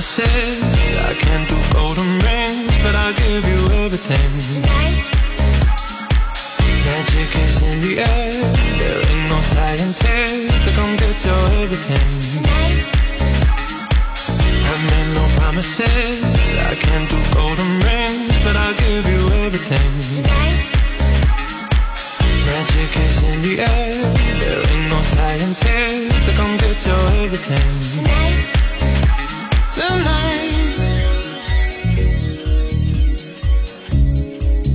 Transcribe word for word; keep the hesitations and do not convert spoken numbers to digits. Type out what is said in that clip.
said I can't do golden rings, but I'll give you everything. Tonight? Magic is in the air. There ain't no science here to come get your everything.